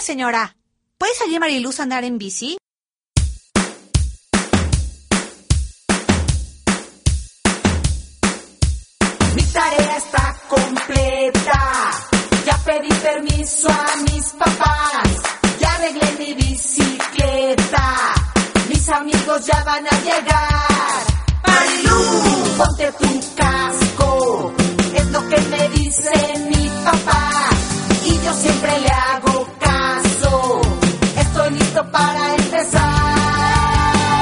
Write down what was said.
señora. ¿Puede salir Mariluz a andar en bici? Mi tarea está completa. Ya pedí permiso a mis papás. Ya arreglé mi bicicleta. Mis amigos ya van a llegar. Mariluz, ponte tu casco. Es lo que me dice mi